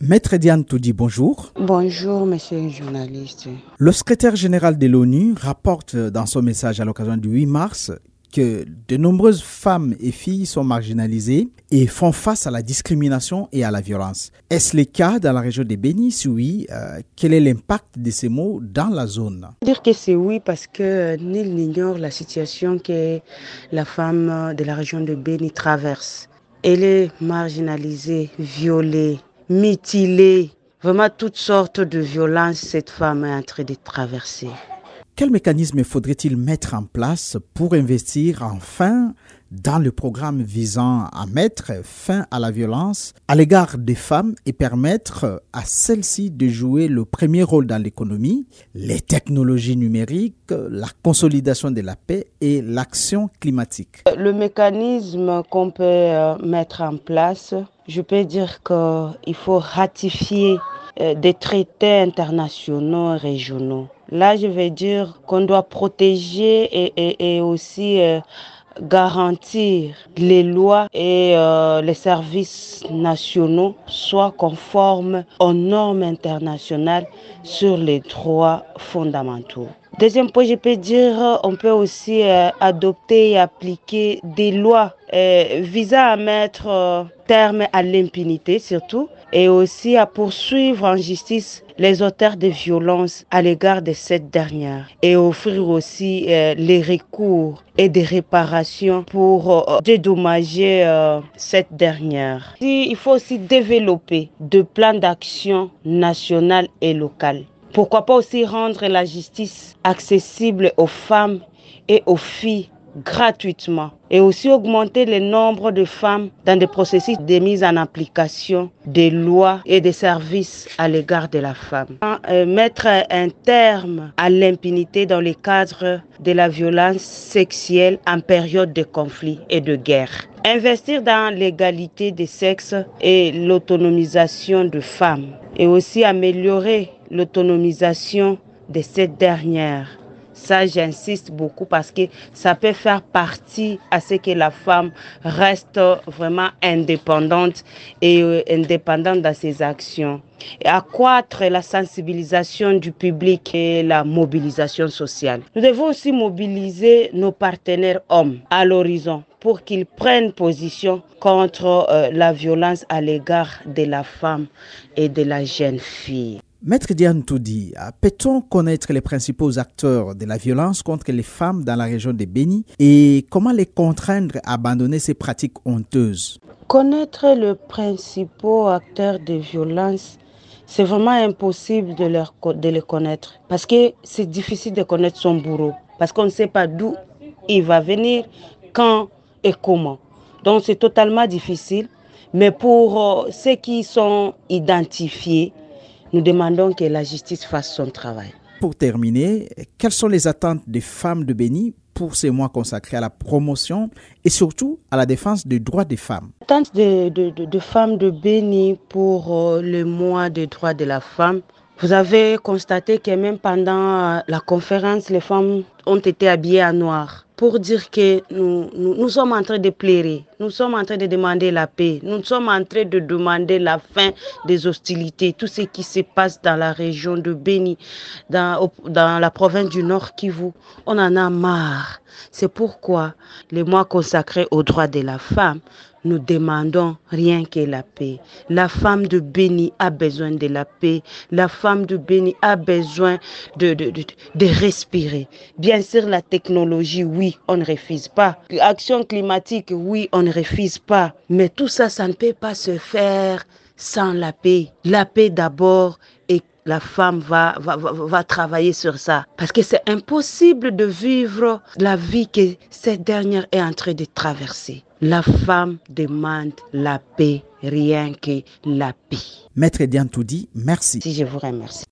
Maître Diane Toudi, bonjour. Bonjour, monsieur le journaliste. Le secrétaire général de l'ONU rapporte dans son message à l'occasion du 8 mars que de nombreuses femmes et filles sont marginalisées et font face à la discrimination et à la violence. Est-ce le cas dans la région de Béni? Si oui, quel est l'impact de ces mots dans la zone? Dire que c'est oui parce que nul n'ignore la situation que la femme de la région de Béni traverse. Elle est marginalisée, violée, mutilée. Vraiment toutes sortes de violences cette femme est en train de traverser. Quel mécanisme faudrait-il mettre en place pour investir enfin dans le programme visant à mettre fin à la violence à l'égard des femmes et permettre à celles-ci de jouer le premier rôle dans l'économie, les technologies numériques, la consolidation de la paix et l'action climatique? Le mécanisme qu'on peut mettre en place, je peux dire qu'il faut ratifier des traités internationaux et régionaux. Là, je vais dire qu'on doit protéger et aussi garantir les lois et les services nationaux soient conformes aux normes internationales sur les droits fondamentaux. Deuxième point, je peux dire, on peut aussi adopter et appliquer des lois visant à mettre terme à l'impunité surtout et aussi à poursuivre en justice les auteurs de violences à l'égard de cette dernière et offrir aussi les recours et des réparations pour dédommager cette dernière. Il faut aussi développer des plans d'action national et local. Pourquoi pas aussi rendre la justice accessible aux femmes et aux filles gratuitement et aussi augmenter le nombre de femmes dans des processus de mise en application des lois et des services à l'égard de la femme. Mettre un terme à l'impunité dans le cadre de la violence sexuelle en période de conflit et de guerre. Investir dans l'égalité des sexes et l'autonomisation de femmes et aussi améliorer l'autonomisation de cette dernière. Ça, j'insiste beaucoup parce que ça peut faire partie à ce que la femme reste vraiment indépendante et indépendante dans ses actions. Et accroître la sensibilisation du public et la mobilisation sociale. Nous devons aussi mobiliser nos partenaires hommes à l'horizon pour qu'ils prennent position contre la violence à l'égard de la femme et de la jeune fille. Maître Diane Toudi, peut-on connaître les principaux acteurs de la violence contre les femmes dans la région de Béni et comment les contraindre à abandonner ces pratiques honteuses? Connaître les principaux acteurs de violence, c'est vraiment impossible de les connaître parce que c'est difficile de connaître son bourreau parce qu'on ne sait pas d'où il va venir, quand et comment. Donc c'est totalement difficile, mais pour ceux qui sont identifiés, nous demandons que la justice fasse son travail. Pour terminer, quelles sont les attentes des femmes de Béni pour ces mois consacrés à la promotion et surtout à la défense des droits des femmes? L'attente de femmes de Béni pour le mois des droits de la femme. Vous avez constaté que même pendant la conférence, les femmes ont été habillées en noir pour dire que nous sommes en train de pleurer, nous sommes en train de demander la paix, nous sommes en train de demander la fin des hostilités, tout ce qui se passe dans la région de Béni, dans la province du Nord Kivu. On en a marre. C'est pourquoi les mois consacrés aux droits de la femme, nous demandons rien que la paix. La femme de Béni a besoin de la paix. La femme de Béni a besoin de respirer. Bien sûr, la technologie, oui, on ne refuse pas. L'action climatique, oui, on ne refuse pas. Mais tout ça, ça ne peut pas se faire sans la paix. La paix d'abord et la femme va travailler sur ça. Parce que c'est impossible de vivre la vie que cette dernière est en train de traverser. La femme demande la paix, rien que la paix. Maître Diane Toudi, merci. Si je vous remercie.